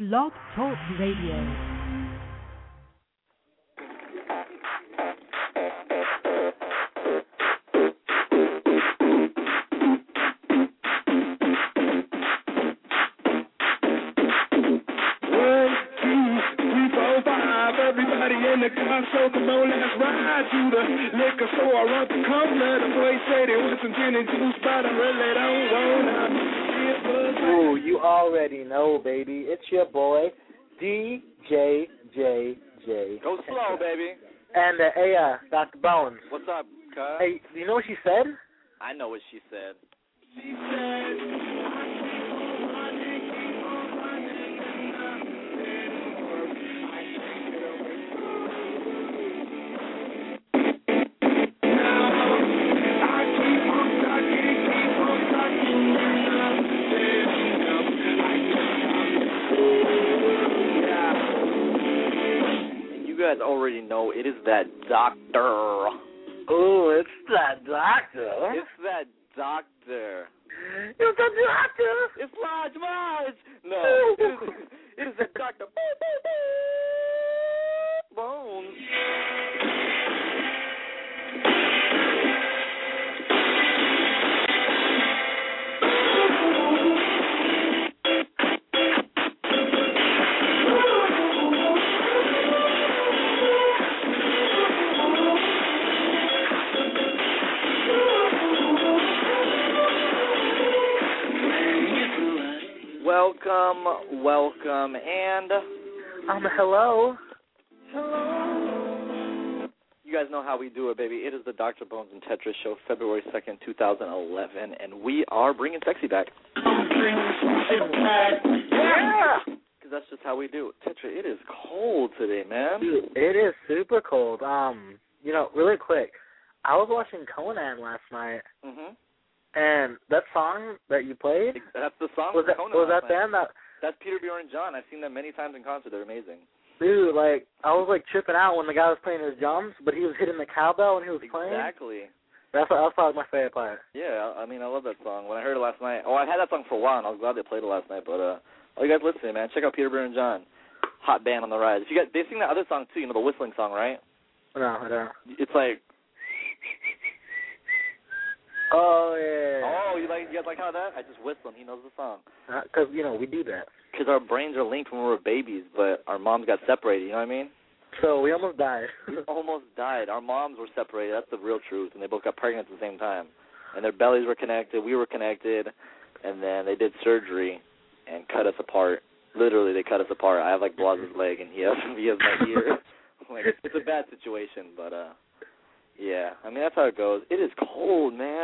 Blog Talk Radio. Everybody in the car, so come on, let's ride to the liquor store. I want the corner. The boys say they want some gin and juice, but I really don't want to. Ooh, you already know, baby. It's your boy, DJJJ. Go slow, baby. And, Dr. Bones. What's up, cuz? Hey, you know what she said? I know what she said. She said, You guys already know it is that doctor. Ooh, it's that doctor. It's that doctor. It's the doctor. It's Marge. No, it is that Dr. Bones. Welcome, and... Hello. Hello. You guys know how we do it, baby. It is the Dr. Bones and Tetris show, February 2nd, 2011, and we are bringing sexy back. Yeah. Because that's just how we do it. Tetra, it is cold today, man. Dude, it is super cold. Really quick, I was watching Conan last night, and that song that you played, That's the song was from that, Conan was last that night. them? That's Peter, Bjorn, and John. I've seen them many times in concert. They're amazing. Dude, I was tripping out when the guy was playing his drums, but he was hitting the cowbell when he was playing. Exactly. That's probably my favorite part. Yeah, I love that song. When I heard it last night, I've had that song for a while, and I was glad they played it last night. But all you guys listening, man, check out Peter, Bjorn, and John. Hot band on the rise. They sing that other song too. The whistling song, right? No, I don't. It's like. Oh yeah. Oh, you guys like how that? I just whistle and he knows the song. Because we do that. Because our brains are linked when we were babies, but our moms got separated. You know what I mean? So we almost died. We almost died. Our moms were separated. That's the real truth. And they both got pregnant at the same time. And their bellies were connected. We were connected. And then they did surgery and cut us apart. Literally, they cut us apart. I have Blas's leg, and he has my ear. It's a bad situation, but yeah. That's how it goes. It is cold, man.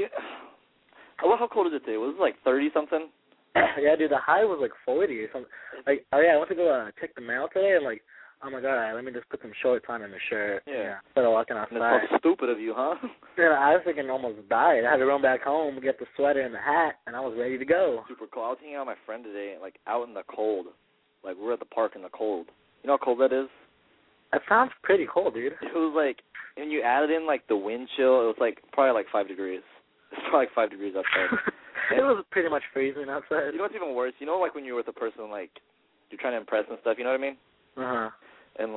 How cold is it today? Was it 30-something? Yeah, dude, the high was 40 or something. I went to go check the mail today, and oh my god, let me just put some shorts on and a shirt. Yeah. Instead of walking outside. And it's so stupid of you, huh? Yeah, I was almost died. I had to run back home, get the sweater and the hat, and I was ready to go. Super cold. I was hanging out with my friend today, out in the cold. We're at the park in the cold. You know how cold that is? That sounds pretty cold, dude. It was when you added in the wind chill, it was probably 5 degrees. It's probably 5 degrees outside. It was pretty much freezing outside. You know what's even worse? You know, when you're with a person, you're trying to impress and stuff, you know what I mean? Uh-huh. And,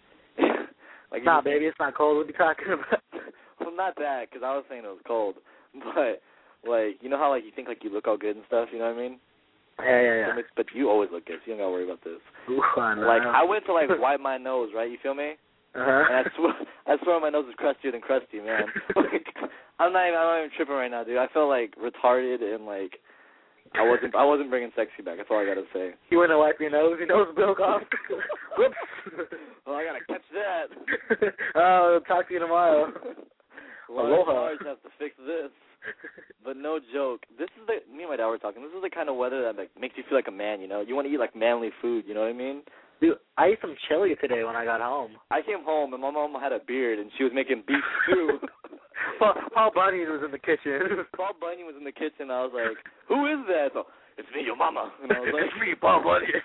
nah, baby, it's not cold. What are you talking about? Well, not that, because I was saying it was cold. But, you know how, you think, you look all good and stuff, you know what I mean? Yeah. But you always look good, so you don't got to worry about this. Ooh, I know. I went to, wipe my nose, right? You feel me? Uh-huh. And I swear my nose is crustier than crusty, man. I'm not even tripping right now, dude. I felt retarded and I wasn't bringing sexy back. That's all I gotta say. You went to wipe your nose broke off. Whoops. Well, I gotta catch that. Oh, talk to you tomorrow. Aloha. Marge has to fix this. But no joke. Me and my dad were talking. This is the kind of weather that makes you feel like a man. You know, you want to eat manly food. You know what I mean? Dude, I ate some chili today when I got home. I came home and my mom had a beard and she was making beef stew. Paul Bunyan was in the kitchen. Paul Bunyan was in the kitchen. I was like, "Who is that?" So, "It's me, your mama." And I was like, "It's me, Paul Bunyan."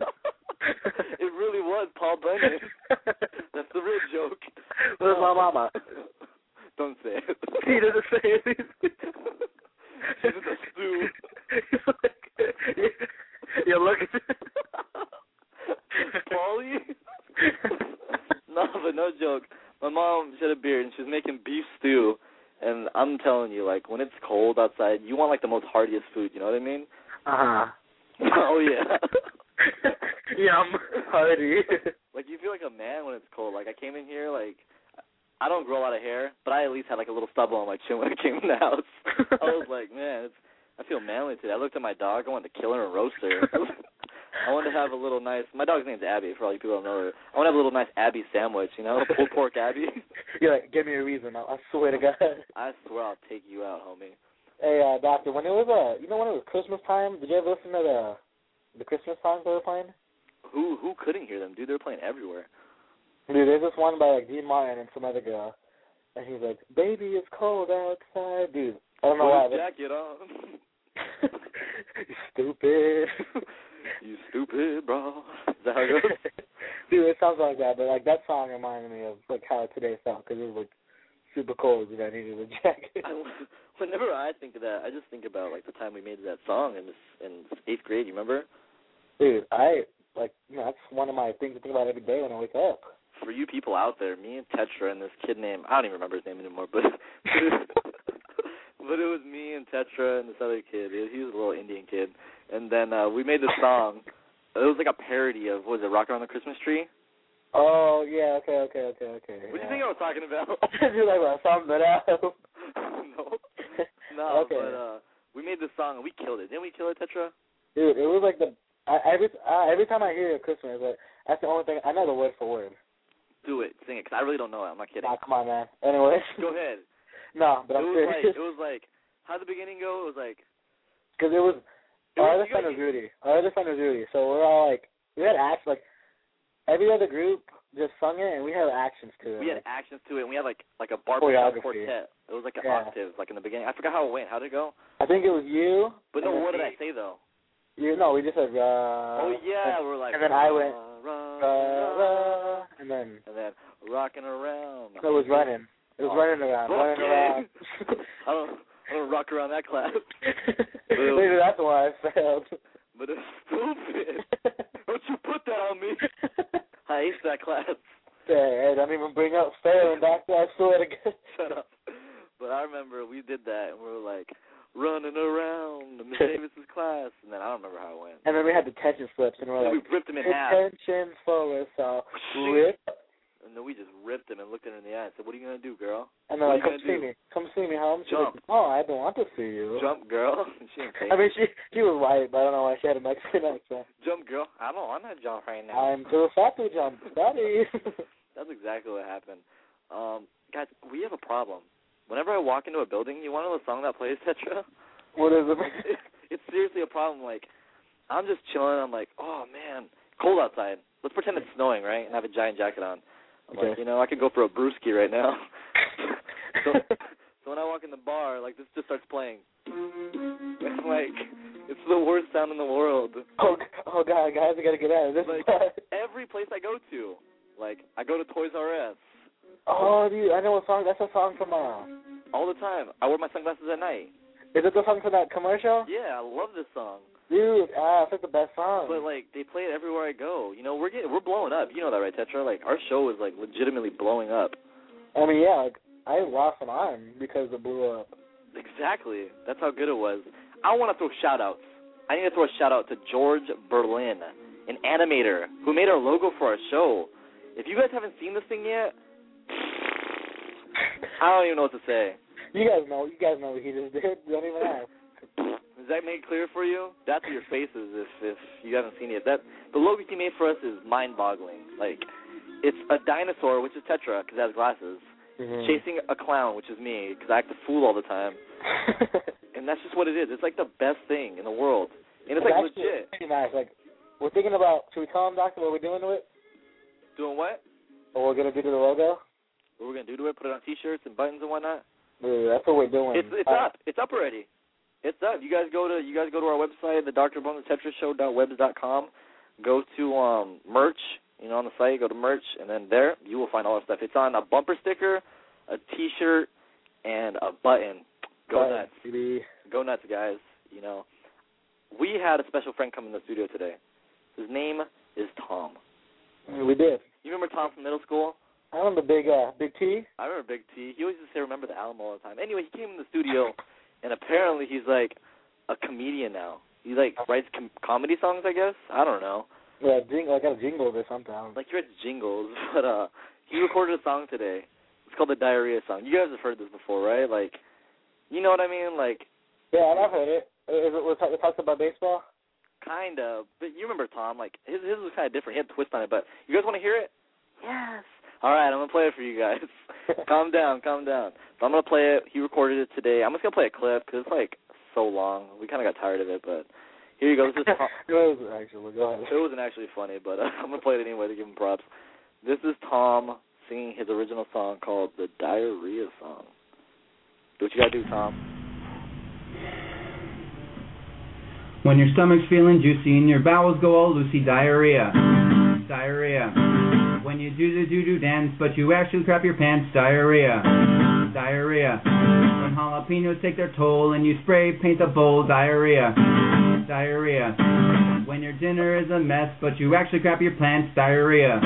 It really was Paul Bunyan. That's the real joke. Where's my mama? Don't say it. He doesn't say it. She's in the stew. You're looking. no joke. My mom, she had a beer, and she was making beef stew. And I'm telling you, like, when it's cold outside, you want, like, the most heartiest food, you know what I mean? Uh-huh. Oh, yeah. Yum. Hearty. Like, you feel like a man when it's cold. Like, I came in here, like, I don't grow a lot of hair, but I at least had, like, a little stubble on my chin when I came in the house. I was like, man, I feel manly today. I looked at my dog. I wanted to kill her and roast her. I wanted to have a little nice, my dog's name's Abby, for all you people who don't know her. I want to have a little nice Abby sandwich, you know, pulled pork Abby. You're like, give me a reason. I swear to God. I swear I'll take you out, homie. Hey, Doctor, when it was, when it was Christmas time, did you ever listen to the Christmas songs they were playing? Who couldn't hear them, dude? They're playing everywhere. Dude, there's this one by, like, Dean Martin and some other girl, and he's like, baby, it's cold outside. Dude, I don't know why. Put a jacket on. You stupid. You stupid, bro. Is that how it goes? Dude, it sounds like that, but, like, that song reminded me of, like, how today felt, because it was, like, super cold and I needed a jacket. Whenever I think of that, I just think about, like, the time we made that song in 8th grade, you remember? Dude, that's one of my things to think about every day when I wake up. For you people out there, me and Tetra and this kid named, I don't even remember his name anymore, but but it was me and Tetra and this other kid. He was a little Indian kid. And then we made this song. It was like a parody of, what was it, Rockin' on the Christmas Tree? Oh, yeah, okay. What do you think I was talking about? You're like, well, something else. No, okay. But we made this song and we killed it. Didn't we kill it, Tetra? Dude, it was like every time I hear Christmas, like, that's the only thing, I know the word for word. Do it. Sing it, because I really don't know it. I'm not kidding. Nah, come on, man. Anyways. Go ahead. No, but I'm serious. It was like, how'd the beginning go? It was like... Because it was, our other friend was Rudy. So we're all like, we had acts, like, every other group just sung it, and we had actions to it. We had actions to it, and we had like a barbershop quartet. It was like an octave, like in the beginning. I forgot how it went. How did it go? I think it was you. But no, what did I say, though? We just said, oh, yeah, we're like... And then I went, and then rocking around. It was running. It was running around. I don't rock around that class. Maybe that's why I failed. But it's stupid. Don't you put that on me. I hate that class. Hey, don't even bring up failing, Doctor. I swear to God. Shut up. But I remember we did that, and we were like, running around Miss Davis's class, and then I don't remember how it went. And then we had detention slips, and we're like, we ripped them in half. Detention for us all. Rip. And then we just ripped him and looked at her in the eye and said, what are you going to do, girl? And they're like, come see me, home. She's Jump. Like, oh, I don't want to see you. Jump, girl. She didn't take I mean, she was white, but I don't know why she had a Mexican accent. Jump, girl. I don't want to jump right now. I'm too fat to jump. Daddy. That's exactly what happened. Guys, we have a problem. Whenever I walk into a building, you want to know the song that plays, Tetra? What is it? It's seriously a problem. Like, I'm just chilling. I'm like, oh, man, cold outside. Let's pretend it's snowing, right, and have a giant jacket on. I'm like, I could go for a brewski right now. so when I walk in the bar, like, this just starts playing. It's like, it's the worst sound in the world. Oh God, guys, I got to get out of this. Like, every place I go to, like, I go to Toys R Us. Oh, dude, I know a song. That's a song from, all the time. I wear my sunglasses at night. Is it the song from that commercial? Yeah, I love this song. Dude, it's the best song. But, like, they play it everywhere I go. You know, we're blowing up. You know that, right, Tetra? Like, our show is, like, legitimately blowing up. I mean, yeah, like, I lost an arm because it blew up. Exactly. That's how good it was. I want to throw shout-outs. I need to throw a shout-out to George Berlin, an animator who made our logo for our show. If you guys haven't seen this thing yet, I don't even know what to say. You guys know what he just did. Don't even ask. Does that make clear for you? That's what your face is if you haven't seen it. The logo he made for us is mind-boggling. Like, it's a dinosaur, which is Tetra, because it has glasses, chasing a clown, which is me, because I act a fool all the time. And that's just what it is. It's like the best thing in the world. And it's like legit. Pretty nice. Like, we're thinking about, should we tell him, Doctor, what we're doing to it? Doing what? What we're going to do to the logo? What we're going to do to it? Put it on T-shirts and buttons and whatnot? Dude, that's what we're doing. It's up. It's up already. It's up. You guys go to our website, the drbonethetetrashow.webs.com. Go to merch. You know, on the site, go to merch, and then there you will find all our stuff. It's on a bumper sticker, a T-shirt, and a button. Go nuts. Baby. Go nuts, guys. You know, we had a special friend come in the studio today. 'His name is Tom. We did. You remember Tom from middle school? I remember Big T. I remember Big T. He always used to say, remember the Alamo all the time. Anyway, he came in the studio, and apparently he's, like, a comedian now. He, like, writes comedy songs, I guess. I don't know. Yeah, I got a jingle or something. Like, he writes jingles, but he recorded a song today. It's called the Diarrhea song. You guys have heard this before, right? Like, you know what I mean? Like, yeah, I've heard it. It talks about baseball? Kind of. But you remember Tom. Like, his was kind of different. He had a twist on it. But you guys want to hear it? Yes. All right, I'm going to play it for you guys. Calm down. So I'm going to play it. He recorded it today. I'm just going to play a clip because it's, like, so long. We kind of got tired of it, but here you go. This is Tom. It wasn't actually funny, but I'm going to play it anyway to give him props. This is Tom singing his original song called the Diarrhea Song. Do what you got to do, Tom. When your stomach's feeling juicy and your bowels go all loosey, diarrhea. When you do the doo-doo dance, but you actually crap your pants, diarrhea. When jalapenos take their toll and you spray paint the bowl, diarrhea. When your dinner is a mess, but you actually crap your pants, diarrhea.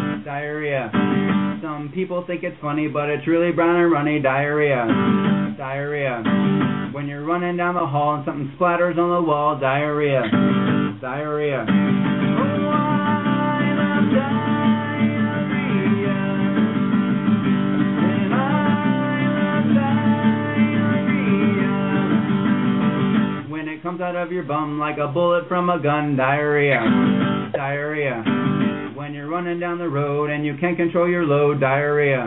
Some people think it's funny, but it's really brown and runny, diarrhea. When you're running down the hall and something splatters on the wall, diarrhea. Oh, I love diarrhea. And I love diarrhea. When it comes out of your bum like a bullet from a gun, diarrhea. When you're running down the road and you can't control your load, diarrhea.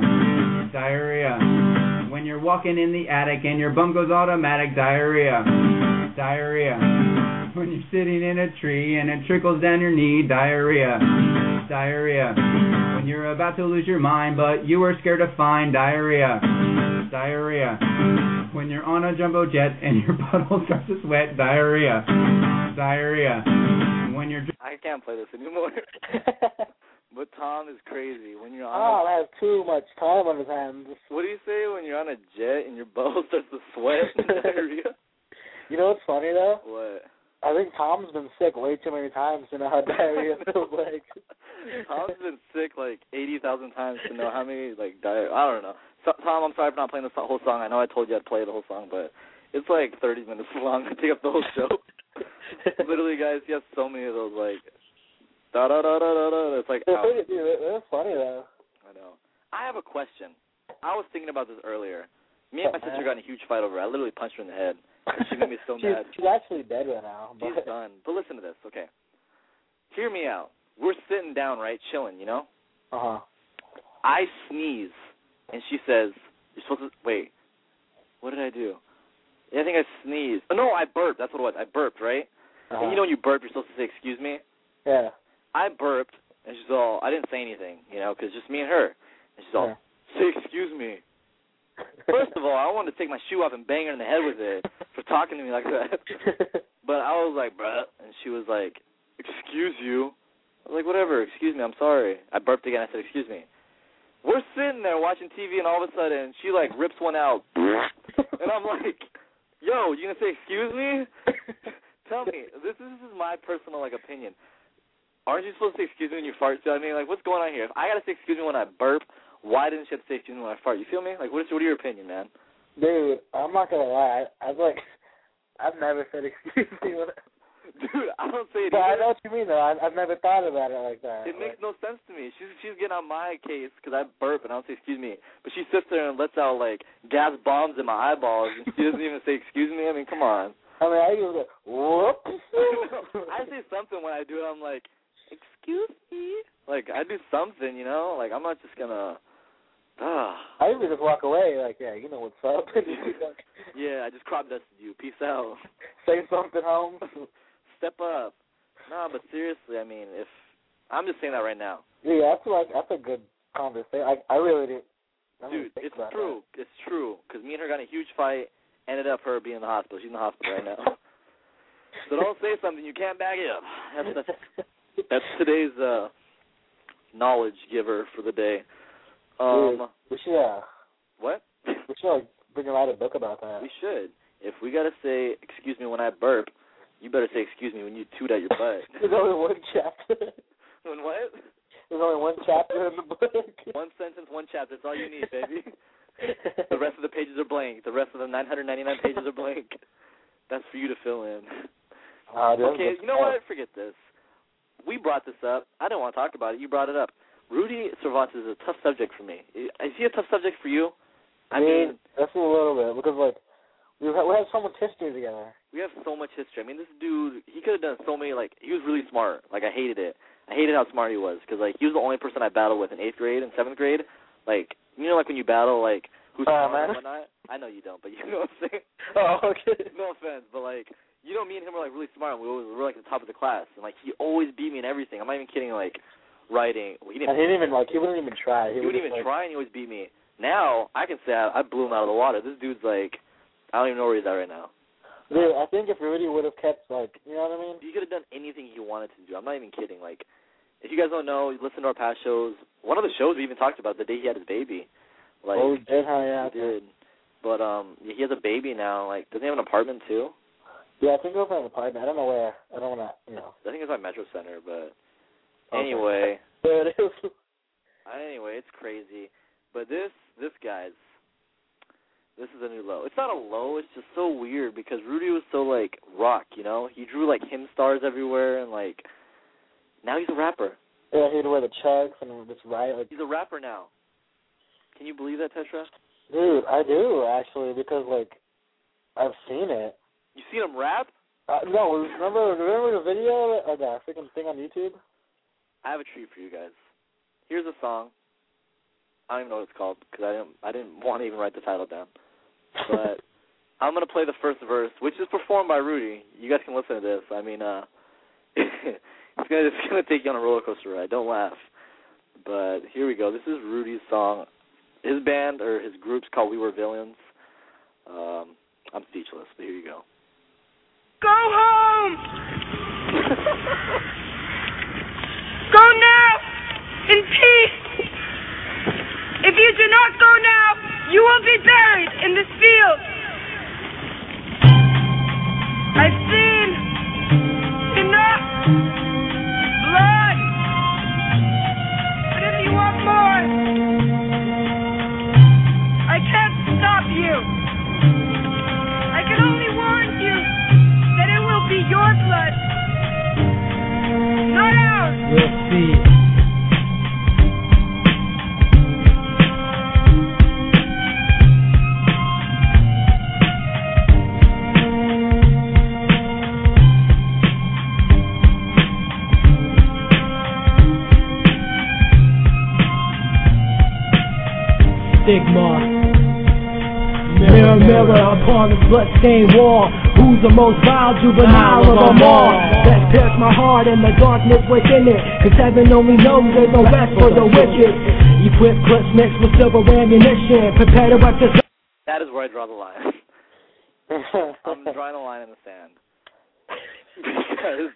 When you're walking in the attic and your bum goes automatic, diarrhea. When you're sitting in a tree and it trickles down your knee, diarrhea. When you're about to lose your mind but you were scared to find, diarrhea. When you're on a jumbo jet and your butthole starts to sweat, diarrhea. When you're... I can't play this anymore. But Tom is crazy. When you're on I have too much time on his hands. What do you say when you're on a jet and your butthole starts to sweat and diarrhea? You know what's funny, though? What? I think Tom's been sick way too many times to know how diarrhea feels like. Tom's been sick like 80,000 times to know how many, like, I don't know. So, Tom, I'm sorry for not playing the whole song. I know I told you I'd play the whole song, but it's like 30 minutes long. I take up the whole show. Literally, guys, he has so many of those, like, da-da-da-da-da-da. It's like, That's funny, though. I know. I have a question. I was thinking about this earlier. Me and my sister got in a huge fight over it. I literally punched her in the head. She made me so mad. She's actually dead right now. She's done. But listen to this, okay? Hear me out. We're sitting down, right, chilling, you know? Uh-huh. I sneeze, and she says, you're supposed to, wait, what did I do? Yeah, I think I sneezed. Oh, no, I burped. That's what it was. I burped, right? Uh-huh. And you know when you burp, you're supposed to say, excuse me? Yeah. I burped, and she's all, I didn't say anything, you know, because just me and her. And she's all, say excuse me. First of all, I wanted to take my shoe off and bang her in the head with it for talking to me like that. But I was like, bruh. And she was like, excuse you. I was like, whatever, excuse me, I'm sorry. I burped again. I said, excuse me. We're sitting there watching TV, and all of a sudden, she, like, rips one out. And I'm like, yo, you going to say excuse me? Tell me. This is my personal, like, opinion. Aren't you supposed to say excuse me when you fart? I mean, like, what's going on here? If I got to say excuse me when I burp, why didn't you have to say excuse me when I fart? You feel me? Like, what are your opinion, man? Dude, I'm not going to lie. I've never said excuse me when Dude, I don't say it but either. I know what you mean, though. I've never thought about it like that. It makes no sense to me. She's getting on my case because I burp and I don't say excuse me. But she sits there and lets out, like, gas bombs in my eyeballs and she doesn't even say excuse me. I mean, come on. I mean, I usually go, whoops. I say something when I do it. I'm like, excuse me? Like, I do something, you know? Like, I'm not just going to... I usually just walk away like, yeah, you know what's up. Yeah, I just crop dusted you. Peace out. Say something, Holmes. Step up. No, but seriously, I mean, if I'm just saying that right now. Yeah, that's a good conversation. I really didn't. Dude, it's true. That. It's true. Because me and her got in a huge fight. Ended up her being in the hospital. She's in the hospital right now. So don't say something you can't back it up. That's today's knowledge giver for the day. We should. What? We should bring out a book about that. We should. If we gotta say excuse me when I burp, you better say excuse me when you toot at your butt. There's only one chapter. When what? There's only one chapter in the book. One sentence, one chapter. That's all you need, baby. The rest of the pages are blank. The rest of the 999 pages are blank. That's for you to fill in. Okay, you know what? Forget this. We brought this up. I don't want to talk about it. You brought it up. Rudy Cervantes is a tough subject for me. Is he a tough subject for you? I mean, that's a little bit because like we have so much history together. We have so much history. I mean, this dude, he could have done so many. Like, he was really smart. Like, I hated it. I hated how smart he was because like he was the only person I battled with in 8th grade and 7th grade. Like, you know, like when you battle like who's smart and whatnot. I know you don't, but you know what I'm saying. Oh, okay. No offense, but like. You know, me and him were, like, really smart, and we were, like, at the top of the class. And, like, he always beat me in everything. I'm not even kidding, like, writing. He wouldn't even try. He wouldn't even try, and he always beat me. Now, I can say I blew him out of the water. This dude's, like, I don't even know where he's at right now. Dude, I think if Rudy would have kept, like, you know what I mean? He could have done anything he wanted to do. I'm not even kidding. Like, if you guys don't know, you listen to our past shows. One of the shows we even talked about the day he had his baby. Like, we did, huh? Yeah. We did. But, he has a baby now. Like, doesn't he have an apartment, too? Yeah, I think over in an apartment. I don't know where. I don't want to, you know. I think it's by Metro Center, but anyway. There it is. Anyway, it's crazy. But this guy's, this is a new low. It's not a low, it's just so weird because Rudy was so, like, rock, you know? He drew, like, hymn stars everywhere and, like, now he's a rapper. Yeah, he'd wear the chucks and just write. Like, he's a rapper now. Can you believe that, Tetra? Dude, I do, actually, because, like, I've seen it. You seen him rap? No, remember the video or the freaking thing on YouTube? I have a treat for you guys. Here's a song. I don't even know what it's called because I didn't want to even write the title down. But I'm gonna play the first verse, which is performed by Rudy. You guys can listen to this. I mean, it's gonna take you on a roller coaster ride. Don't laugh. But here we go. This is Rudy's song. His band or his group's called We Were Villains. I'm speechless, but here you go. Go home! Go now! In peace! If you do not go now, you will be buried in this field. I've seen enough blood. But if you want more, I can't stop you. I can only warn you that it will be your blood, not ours. We'll see. Stigma. Mirror, mirror upon the bloodstained wall. Who's the most vile juvenile of them all? That pierce my heart and the darkness within it. Cause heaven only knows there's no rest for the wicked. Equip clips mixed with silver ammunition. Prepare to watch this. That is where I draw the line. I'm drawing a line in the sand. Because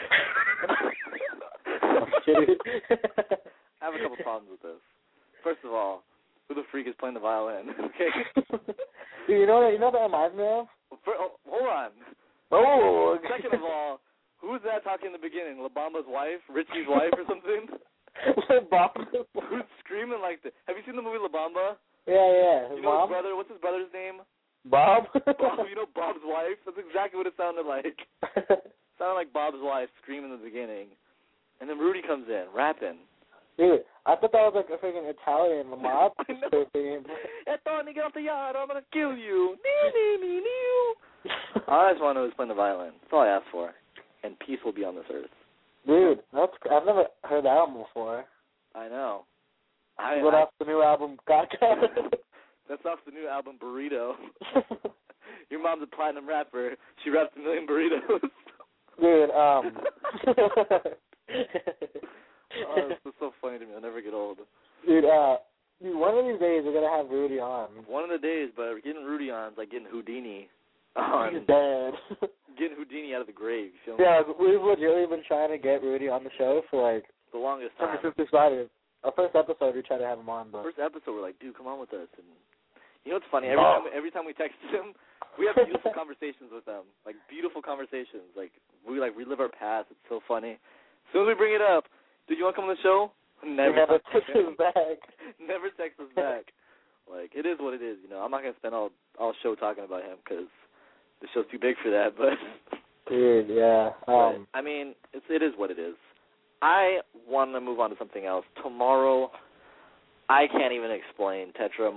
I have a couple problems with this. First of all, who the freak is playing the violin? Okay. Dude, you know that reminds me of? Hold on. Oh. Second of all, who's that talking in the beginning? La Bamba's wife? Richie's wife or something? La Bamba? Who's screaming like that? Have you seen the movie La Bamba? Yeah. You know his brother? What's his brother's name? Bob? Bob, you know Bob's wife? That's exactly what it sounded like. Sounded like Bob's wife screaming in the beginning. And then Rudy comes in, rapping. Dude, I thought that was like a freaking Italian mob. I know. Tony, get off the yard, I'm going to kill you. All I just want to know is playing the violin. That's all I asked for. And peace will be on this earth. Dude, I've never heard that album before. I know. What off the new album, Gaga? That's off the new album, Burrito. Your mom's a platinum rapper. She raps 1 million burritos. Dude, Oh, this is so funny to me. I'll never get old. Dude, one of these days we're going to have Rudy on. One of the days, but getting Rudy on is like getting Houdini on. He's dead. Getting Houdini out of the grave. You feel me? Yeah, we've legitimately been trying to get Rudy on the show for like the longest time. Since we started. Our first episode, we tried to have him on, but first episode, we're like, dude, come on with us. And you know what's funny? Every time we text him, we have beautiful conversations with them. Like beautiful conversations. Like we relive our past. It's so funny. As soon as we bring it up, dude, you want to come on the show? Never texts us back. Never texts us back. Like, it is what it is, you know. I'm not going to spend all show talking about him because the show's too big for that, but... Dude, yeah. But, I mean, it is what it is. I want to move on to something else. Tomorrow, I can't even explain, Tetra.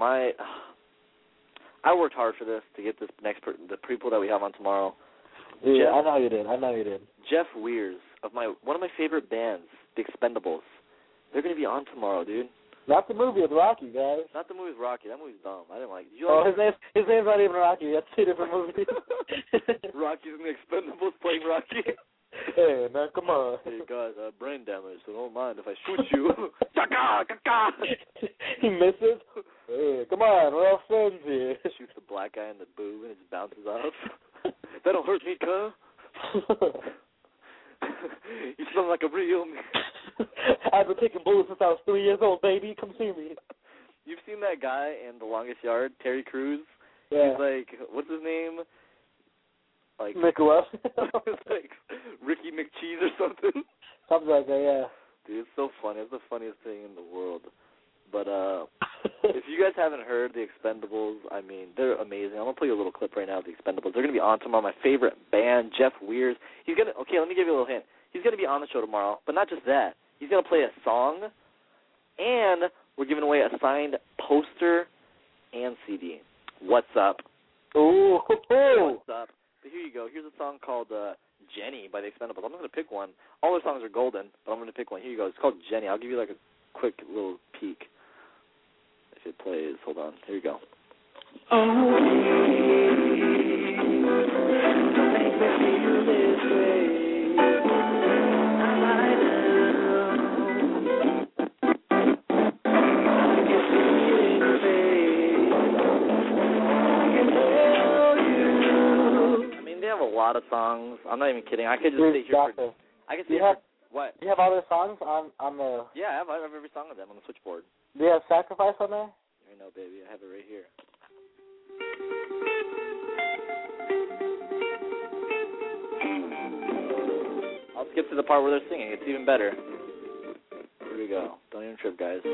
I worked hard for this to get this the people that we have on tomorrow. Dude, Jeff, I know you did. Jeff Weirs of one of my favorite bands, The Expendables. They're going to be on tomorrow, dude. Not the movie with Rocky, guys. Not the movie with Rocky. That movie's dumb. I didn't like it. His name's not even Rocky. That's two different movies. Rocky's in The Expendables playing Rocky. Hey, man, come on. Hey, guys, I have brain damage, so don't mind if I shoot you. Kaka, kaka. He misses. Hey, come on, we're all friends here. Shoots the black guy in the boob and it just bounces off. That don't hurt me, cuz. You smell like a real man. I've been taking bullets since I was 3 years old, baby. Come see me. You've seen that guy in The Longest Yard, Terry Crews? Yeah. He's like, what's his name? Like Nicholas. It's like Ricky McCheese or something. Something like that, yeah. Dude, it's so funny. It's the funniest thing in the world. But if you guys haven't heard The Expendables, I mean, they're amazing. I'm going to play you a little clip right now of The Expendables. They're going to be on tomorrow. My favorite band, Jeff Weirs. Okay, let me give you a little hint. He's going to be on the show tomorrow, but not just that. He's going to play a song, and we're giving away a signed poster and CD. What's up? Ooh. What's up? But here you go. Here's a song called Jenny by The Expendables. I'm not going to pick one. All their songs are golden, but I'm going to pick one. Here you go. It's called Jenny. I'll give you like a quick little peek. If it plays. Hold on. Here you go. A lot of songs. I'm not even kidding. I could just sit here for... I could sit here for... What? Do you have all their songs on the... Yeah, I have every song of them on the switchboard. Do you have Sacrifice on there? I know, baby. I have it right here. I'll skip to the part where they're singing. It's even better. Here we go. Don't even trip, guys.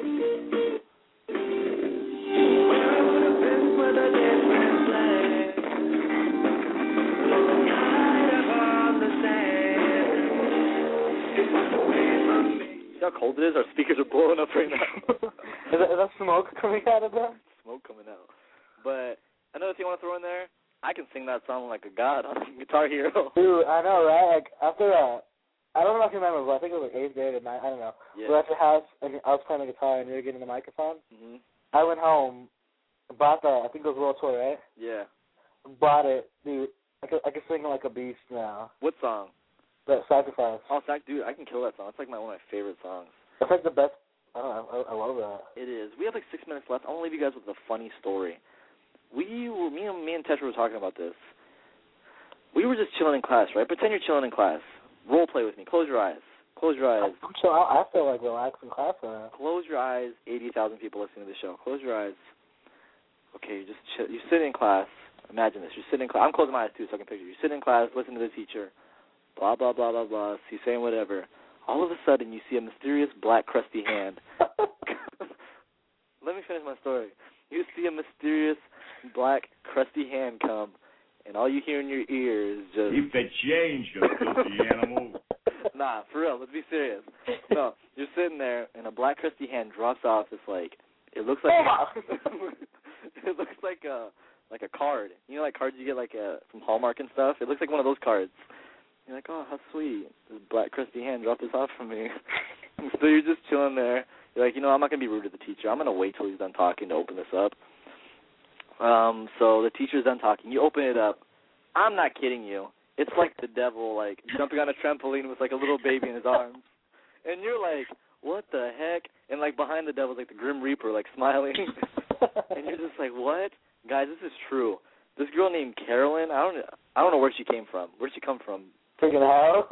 See how cold it is? Our speakers are blowing up right now. Is that smoke coming out of them? Smoke coming out. But another thing I want to throw in there, I can sing that song like a god on Guitar Hero. Dude, I know, right? Like, after I don't know if you remember, but I think it was like 8th grade or 9th, I don't know. Yeah. We were at your house, and I was playing the guitar, and you were getting the microphone. Mm-hmm. I went home, bought I think it was World Tour, right? Yeah. Bought it. Dude, I can sing like a beast now. What song? That Sacrifice. Oh, dude, I can kill that song. It's like one of my favorite songs. It's like the best. I don't know. I love that. It is. We have like 6 minutes left. I want to leave you guys with a funny story. Me and Tetra were talking about this. We were just chilling in class, right? Pretend you're chilling in class. Role play with me. Close your eyes. Close your eyes. I'm chill. I feel like relaxed in class right now. Close your eyes. 80,000 people listening to the show. Close your eyes. Okay, you just chill. You sit in class. Imagine this. You're sitting in class. I'm closing my eyes too, so I can picture you. You sit in class, listen to the teacher. Blah, blah, blah, blah, blah. He's saying whatever. All of a sudden, you see a mysterious black crusty hand. Let me finish my story. You see a mysterious black crusty hand come, and all you hear in your ear is just... Keep the change, you filthy animal. Nah, for real. Let's be serious. No, you're sitting there, and a black crusty hand drops off this, like... It looks like... It looks like a card. You know, like cards you get like from Hallmark and stuff? It looks like one of those cards. You're like, oh, how sweet. This black crusty hand dropped this off from me. So you're just chilling there. You're like, I'm not going to be rude to the teacher. I'm going to wait till he's done talking to open this up. So the teacher's done talking. You open it up. I'm not kidding you. It's like the devil, like, jumping on a trampoline with, like, a little baby in his arms. And you're like, what the heck? And, like, behind the devil's, like, the Grim Reaper, like, smiling. And you're just like, what? Guys, this is true. This girl named Carolyn, I don't know where she came from. Where'd she come from? Freaking hell.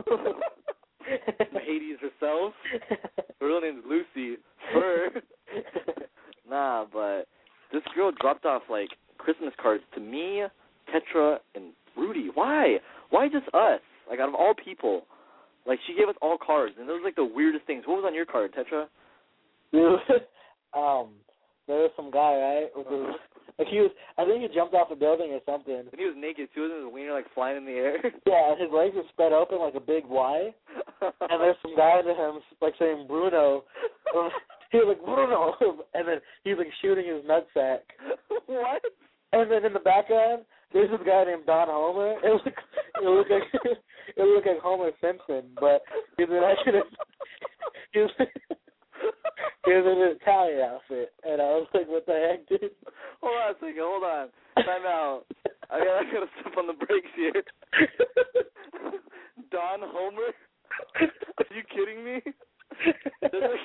Hades herself. Her real name's Lucy Fur. Nah, but this girl dropped off, like, Christmas cards to me, Tetra, and Rudy. Why? Why just us? Like, out of all people. Like, she gave us all cards, and those was, like, the weirdest things. What was on your card, Tetra? Dude, there was some guy, right? With his, like I think he jumped off a building or something. And he was naked, too, and his wiener, like, flying in the air. Yeah, and his legs were spread open like a big Y. And there's some guy to him, like, saying Bruno. He was like, Bruno. And then he's, like, shooting his nutsack. What? And then in the background, there's this guy named Don Homer. It looked like Homer Simpson, but he was in an Italian outfit, and I was like, "What the heck, dude?" Hold on a second. Hold on. Time out. I gotta step on the brakes here. Don Homer? Are you kidding me? There's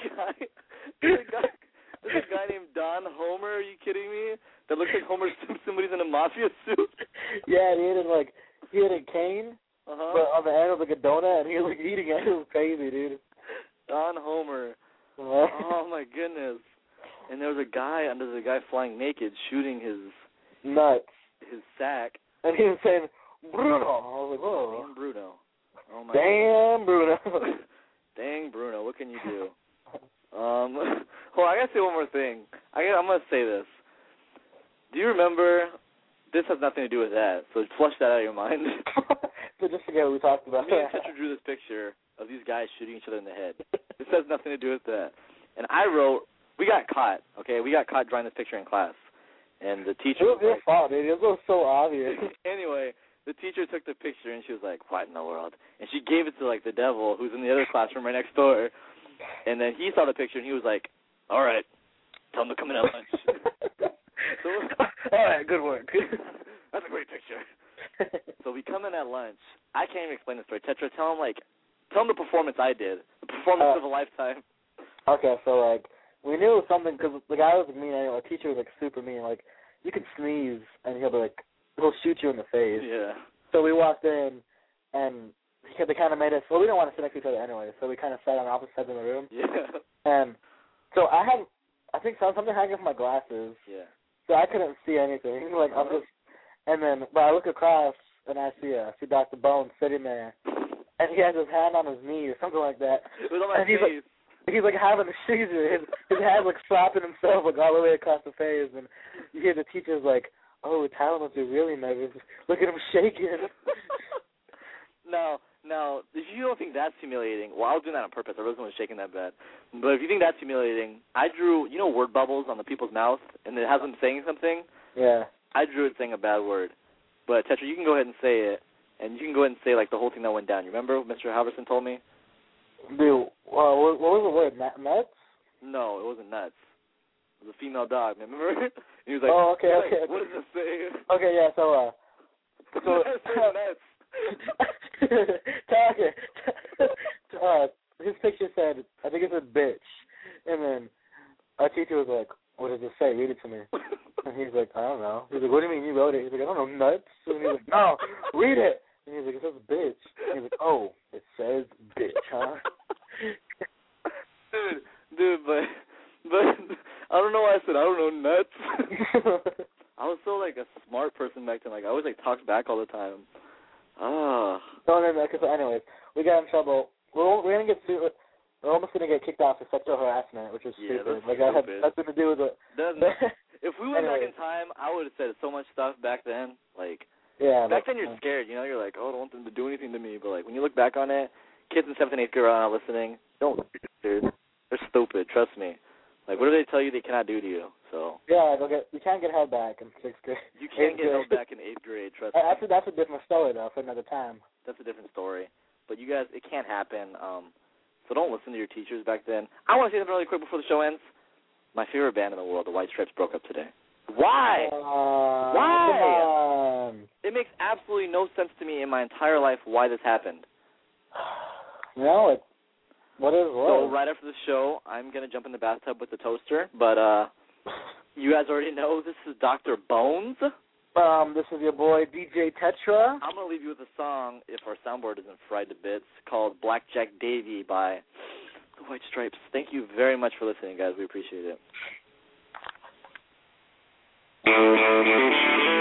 a guy named Don Homer. Are you kidding me? That looks like Homer Simpson when he's in a mafia suit. Yeah, and he had a cane, but on the end was like a donut, and he was like eating it. It was crazy, dude. Don Homer. Oh my goodness. And there was a guy under the guy flying naked shooting his nuts. His sack. And he was saying, Bruno. I was like, whoa. Damn Bruno. Oh my Damn Bruno. Dang Bruno, what can you do? Hold on, I gotta say one more thing. I'm gonna say this. Do you remember, this has nothing to do with that, so flush that out of your mind. So just forget what we talked about. Me and Tetra drew this picture of these guys shooting each other in the head. This has nothing to do with that. And I wrote, we got caught, okay? We got caught drawing this picture in class. And the teacher was your fault, dude. It was so obvious. Anyway, the teacher took the picture, and she was like, what in the world? And she gave it to, like, the devil, who's in the other classroom right next door. And then he saw the picture, and he was like, all right, tell him to come in at lunch. So, all right, good work. That's a great picture. So we come in at lunch. I can't even explain the story. Tetra, tell him the performance I did. The performance of a lifetime. Okay, so, like, we knew it was something because the guy was mean. Our teacher was, like, super mean. Like, you could sneeze, and he'll shoot you in the face. Yeah. So we walked in, and they kind of made us, well, we didn't want to sit next to each other anyway, so we kind of sat on opposite sides of the room. Yeah. And so I think something hanging from my glasses. Yeah. So I couldn't see anything. Like, but I look across, and I see Dr. Bones sitting there, and he has his hand on his knee or something like that. It was on my face. He's like having a seizure. His hand's like slapping himself like all the way across the face, and you hear the teacher's like, "Oh, Tyler must be really nervous. Look at him shaking." Now, if you don't think that's humiliating, well, I was doing that on purpose. I wasn't shaking that bad. But if you think that's humiliating, I drew, word bubbles on the people's mouth, and it has them saying something. Yeah. I drew it saying a bad word. But Tetra, you can go ahead and say it, and you can go ahead and say like the whole thing that went down. You remember what Mr. Halverson told me? Dude, what was the word? Nuts? No, it wasn't nuts. It was a female dog. Remember? He was like, "Oh, okay. What does this say?" Okay, yeah. So nuts. His picture said, I think it said bitch, and then our teacher was like, "What does it say? Read it to me." And he's like, "I don't know." He's like, "What do you mean you wrote it?" He's like, "I don't know, nuts." And he's like, "No, read it." And he's like, "It says bitch." And he's like, "Oh, it says bitch, huh?" Dude, but I don't know why I said I don't know nuts. I was so like a smart person back then. Like I always like talked back all the time. No, because anyways, we got in trouble. We're gonna get sued. We're almost gonna get kicked off for sexual harassment, which is stupid. Like that had nothing to do with it. If we went back in time, I would have said so much stuff back then. Like, back then you're scared. You're like, oh, I don't want them to do anything to me. But like when you look back on it, kids in 7th and 8th grade are not listening. Don't, dude. They're stupid. Trust me. Like, what do they tell you they cannot do to you? So. Yeah, you can't get held back in 6th grade. You can't get held back in 8th grade. Trust me. That's a different story though for another time. That's a different story. But you guys, it can't happen. So don't listen to your teachers back then. I want to say something really quick before the show ends. My favorite band in the world, the White Stripes, broke up today. Why? Why? Come on. It makes absolutely no sense to me in my entire life why this happened. So right after the show, I'm going to jump in the bathtub with the toaster. But you guys already know this is Dr. Bones. This is your boy, DJ Tetra. I'm going to leave you with a song, if our soundboard isn't fried to bits, called Blackjack Davy by the White Stripes. Thank you very much for listening, guys. We appreciate it.